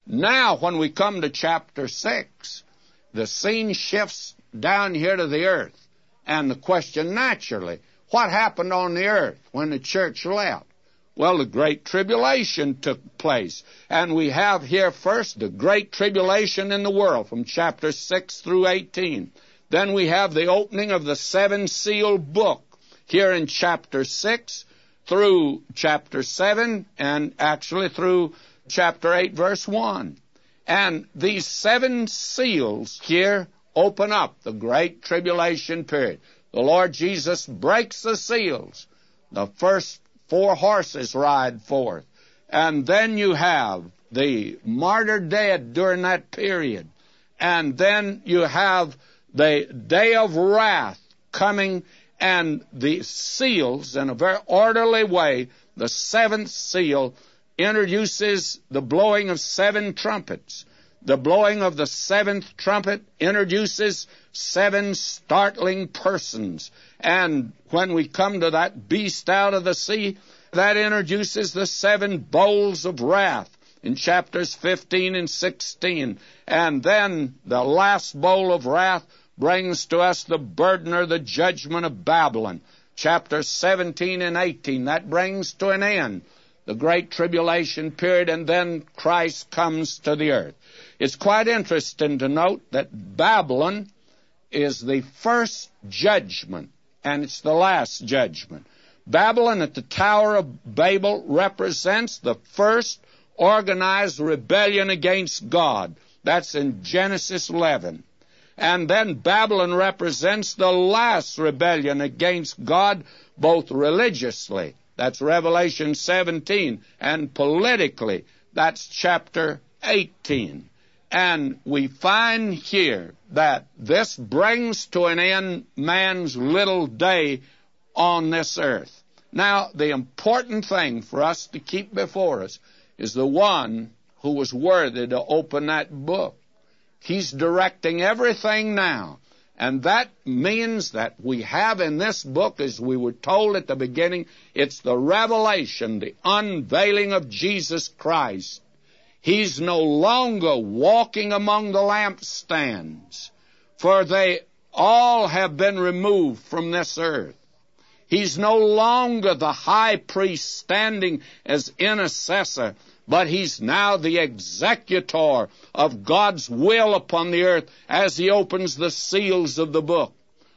Now, when we come to chapter 6, the scene shifts down here to the earth. And the question, naturally, what happened on the earth when the church left? Well, the Great Tribulation took place. And we have here first the Great Tribulation in the world from chapter 6 through 18. Then we have the opening of the seven-sealed book here in chapter 6 through chapter 7 and actually through chapter 8, verse 1. And these seven seals here open up the Great Tribulation period. The Lord Jesus breaks the seals. The first 4 horses ride forth. And then you have the martyr dead during that period. And then you have the day of wrath coming, and the seals, in a very orderly way, the seventh seal introduces the blowing of 7 trumpets. The blowing of the 7th trumpet introduces 7 startling persons. And when we come to that beast out of the sea, that introduces the 7 bowls of wrath in chapters 15 and 16. And then the last bowl of wrath brings to us the burden or the judgment of Babylon. Chapters 17 and 18, that brings to an end the Great Tribulation period, and then Christ comes to the earth. It's quite interesting to note that Babylon is the first judgment, and it's the last judgment. Babylon at the Tower of Babel represents the first organized rebellion against God. That's in Genesis 11. And then Babylon represents the last rebellion against God, both religiously, that's Revelation 17, and politically, that's chapter 18. And we find here that this brings to an end man's little day on this earth. Now, the important thing for us to keep before us is the one who was worthy to open that book. He's directing everything now. And that means that we have in this book, as we were told at the beginning, it's the revelation, the unveiling of Jesus Christ. He's no longer walking among the lampstands, for they all have been removed from this earth. He's no longer the high priest standing as intercessor, but he's now the executor of God's will upon the earth as he opens the seals of the book.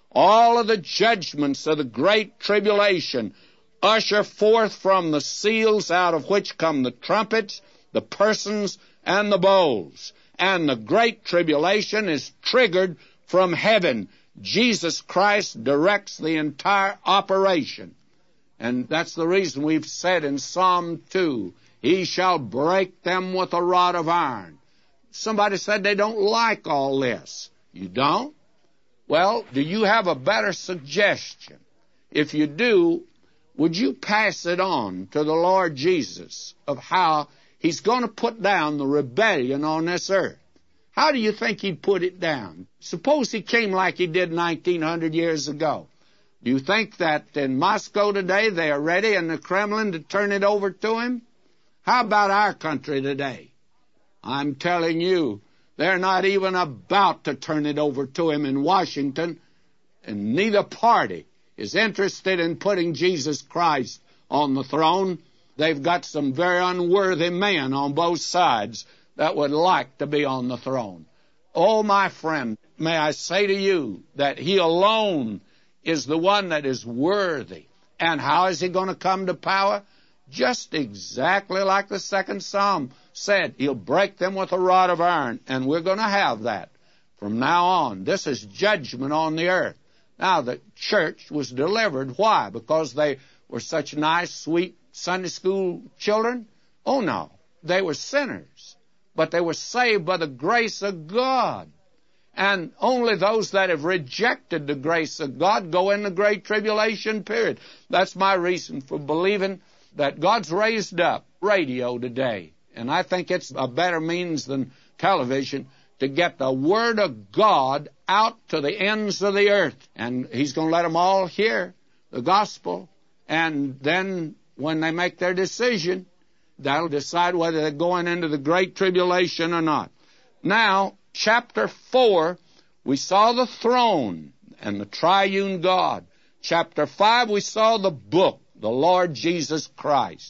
All of the judgments of the Great Tribulation usher forth from the seals, out of which come the trumpets, the persons, and the bowls. And the Great Tribulation is triggered from heaven. Jesus Christ directs the entire operation. And that's the reason we've said in Psalm 2, He shall break them with a rod of iron. Somebody said they don't like all this. You don't? Well, do you have a better suggestion? If you do, would you pass it on to the Lord Jesus of how He's going to put down the rebellion on this earth? How do you think He'd put it down? Suppose He came like He did 1900 years ago. Do you think that in Moscow today they are ready in the Kremlin to turn it over to Him? How about our country today? I'm telling you, they're not even about to turn it over to Him in Washington, and neither party is interested in putting Jesus Christ on the throne. They've got some very unworthy men on both sides that would like to be on the throne. Oh, my friend, may I say to you that He alone is the one that is worthy. And how is He going to come to power? Just exactly like the second Psalm said. He'll break them with a rod of iron, and we're going to have that from now on. This is judgment on the earth. Now, the church was delivered. Why? Because they were such nice, sweet Sunday school children? Oh, no. They were sinners, but they were saved by the grace of God. And only those that have rejected the grace of God go in the Great Tribulation period. That's my reason for believing that God's raised up radio today, and I think it's a better means than television to get the Word of God out to the ends of the earth. And He's going to let them all hear the gospel, and then when they make their decision, That'll decide whether they're going into the Great Tribulation or not. Now, chapter 4, we saw the throne and the triune God. Chapter 5, we saw the book, the Lord Jesus Christ.